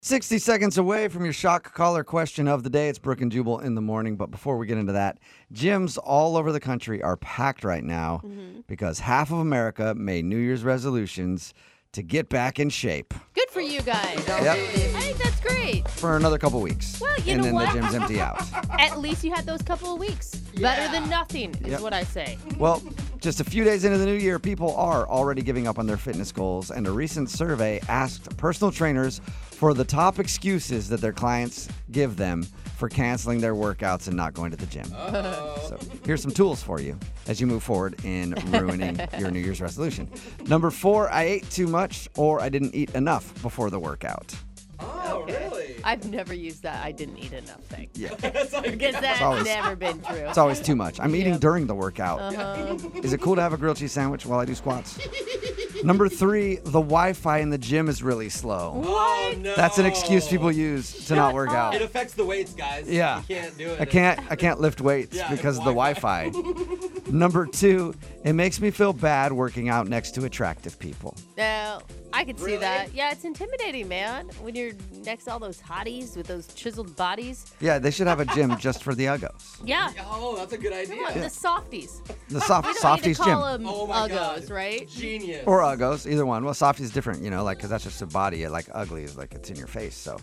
60 seconds away from your shock collar question of the day. It's Brooke and Jubal in the morning. But before we get into that, gyms all over the country are packed right now because half of America made New Year's resolutions to get back in shape. Good for you guys. Yep. I think that's great. For another couple weeks. Well, you and know then what? the gyms empty out. At least you had those couple of weeks. Better than nothing is what I say. Well, just a few days into the new year, people are already giving up on their fitness goals, and a recent survey asked personal trainers for the top excuses that their clients give them for canceling their workouts and not going to the gym. So here's some tools for you as you move forward in ruining your New Year's resolution. Number 4, I ate too much or I didn't eat enough before the workout. Oh, really? I've never used that I didn't eat enough thing. Yeah. Because that's always- never been true. It's always too much. I'm eating during the workout. Uh-huh. Is it cool to have a grilled cheese sandwich while I do squats? Number 3, the Wi-Fi in the gym is really slow. Oh, no. That's an excuse people use to not work out. It affects the weights, guys. Yeah. You can't do it. I can't lift weights Yeah, because of the Wi-Fi. Wi-Fi. Number 2, it makes me feel bad working out next to attractive people. Now, I could see Really? that. Yeah, it's intimidating, man. When you're next to all those hotties with those chiseled bodies. Yeah, they should have a gym just for the uggos. Yeah. Oh, that's a good idea. Come on, the softies. The We don't need to softies call gym. them Oh my uggos, God. right? Genius. Or uggos, either one. Well, softies is different, because that's just a body. Like ugly is like it's in your face. So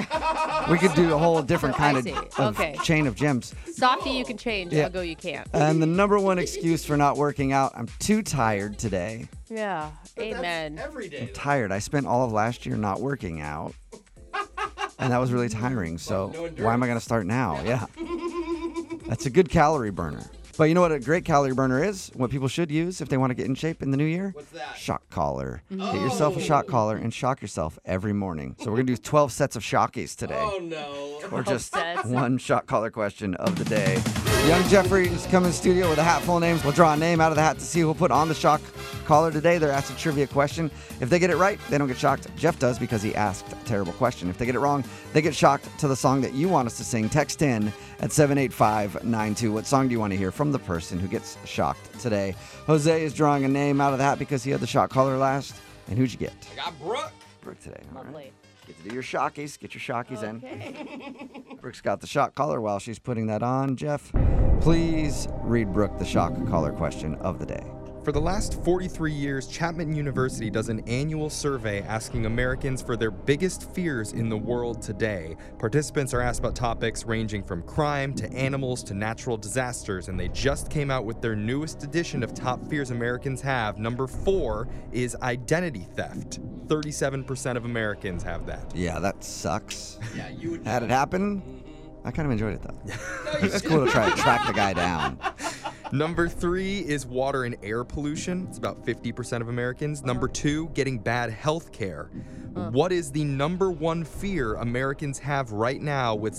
we could do a whole different I kind of, see. of Okay. chain of gyms. Softie you can change, Yeah. uggo you can't. And the number 1 excuse for not working out, I'm too tired today. Yeah, But that's amen. every day. Tired. I spent all of last year not working out. And that was really tiring. So no endurance. why am I going to start now? Yeah. That's a good calorie burner. But you know what a great calorie burner is? What people should use if they want to get in shape in the new year? What's that? Shock collar. Get yourself a shock collar and shock yourself every morning. So we're going to do 12 sets of shockies today. Oh, no. Or just sets. one shock collar question of the day. Young Jeffrey is coming in studio with a hat full of names. We'll draw a name out of the hat to see who'll put on the shock collar today. They're asked a trivia question. If they get it right, they don't get shocked. Jeff does because he asked a terrible question. If they get it wrong, they get shocked to the song that you want us to sing. Text in at 78592. What song do you want to hear from the person who gets shocked today? Jose is drawing a name out of the hat because he had the shock collar last. And who'd you get? I got Brooke. Brooke today. All right. Lovely. Get to do your shockies. Get your shockies in. Okay. Brooke's got the shock collar while she's putting that on. Jeff, please read Brooke the shock collar question of the day. For the last 43 years, Chapman University does an annual survey asking Americans for their biggest fears in the world today. Participants are asked about topics ranging from crime to animals to natural disasters, and they just came out with their newest edition of Top Fears Americans Have. Number 4 is identity theft. 37% of Americans have that. Yeah, that sucks. Yeah, you would. Had it happen. I kind of enjoyed it, though. It's just cool to try to track the guy down. Number 3 is water and air pollution. It's about 50% of Americans. Number 2, getting bad health care. What is the number 1 fear Americans have right now, with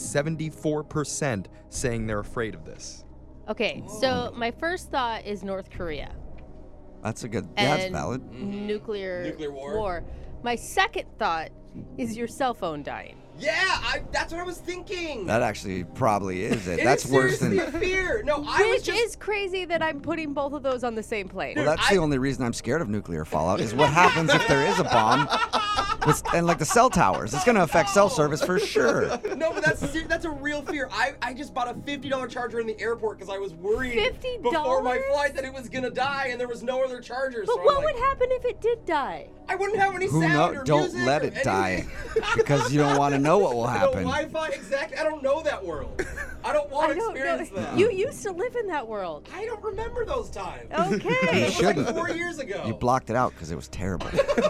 74% saying they're afraid of this? Okay, so my first thought is North Korea. That's a good. Yeah, that's and valid. Nuclear war. My second thought is your cell phone dying. Yeah, that's what I was thinking. That actually probably is it. It That's is worse seriously than. a fear. No, I was Which just. is crazy that I'm putting both of those on the same plane. Well, that's the only reason I'm scared of nuclear fallout is what happens if there is a bomb. And like the cell towers, it's going to affect cell service for sure. No, but that's a real fear. I just bought a $50 charger in the airport because I was worried $50? before my flight that it was gonna die and there was no other chargers. But so what I'm like, would happen if it did die? I wouldn't have any Who sound know? or Don't music let or it die anything. because you don't want to know what will No happen. Wi-Fi, exactly. I don't know that world. I don't want I to don't experience know. that. You used to live in that world. I don't remember those times. Okay. You It was shouldn't. like 4 years ago. You blocked it out because it was terrible.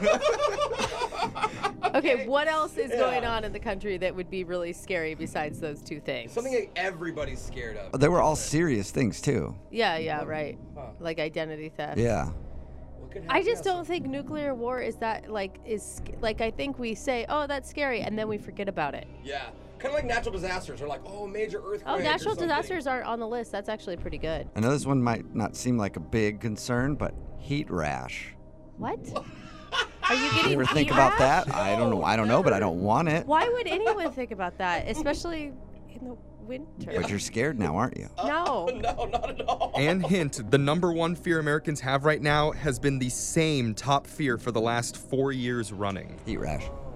Okay, what else is Yeah. going on in the country that would be really scary besides those two things? Something that everybody's scared of. They were all serious things too. Yeah, right. Huh. Like identity theft. Yeah. What could I happen just now? don't think nuclear war is that I think we say, "Oh, that's scary," and then we forget about it. Yeah. Kind of like natural disasters. They're like, oh, major earthquake. Oh, or natural something. disasters aren't on the list. That's actually pretty good. I know this one might not seem like a big concern, but heat rash. What? Are you getting You ever think heat about rash? that? I don't know. I don't know, but I don't want it. Why would anyone think about that, especially in the winter? But you're scared now, aren't you? No. No, not at all. And hint, the number 1 fear Americans have right now has been the same top fear for the last 4 years running. Heat rash.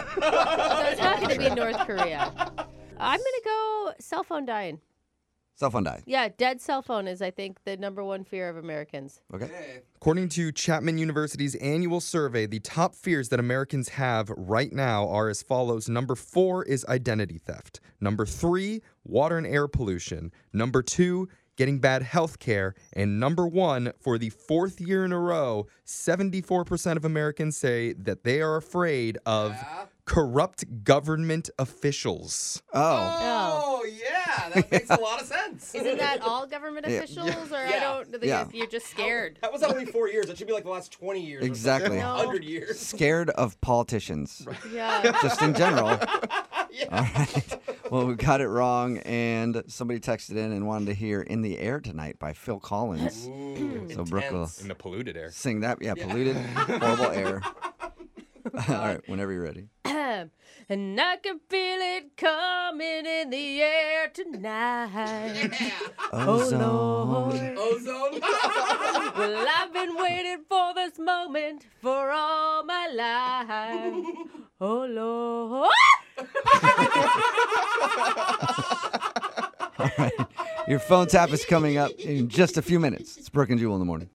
So it's not going to be North Korea. I'm going to go cell phone dying. Cell phone die. Yeah, dead cell phone is, I think, the number one fear of Americans. Okay. According to Chapman University's annual survey, the top fears that Americans have right now are as follows. Number 4 is identity theft. Number 3, water and air pollution. Number 2, getting bad health care. And number 1, for the 4th year in a row, 74% of Americans say that they are afraid of corrupt government officials. Oh, yeah. That makes a lot of sense. Isn't that all government officials? Or I don't, you're just scared. That was only 4 years. That should be like the last 20 years. Exactly. Or No. 100 years. Scared of politicians. Yeah. Just in general. Yeah. All right. Well, we got it wrong, and somebody texted in and wanted to hear In the Air Tonight by Phil Collins. So Brooke will Intense. In the polluted air. sing that. Yeah, polluted, horrible air. All right, whenever you're ready. And I can feel it coming in the air tonight. Ozone. Lord. Ozone. Well, I've been waiting for this moment for all my life. Oh, Lord. All right. Your phone tap is coming up in just a few minutes. It's Brooke and Jewel in the morning.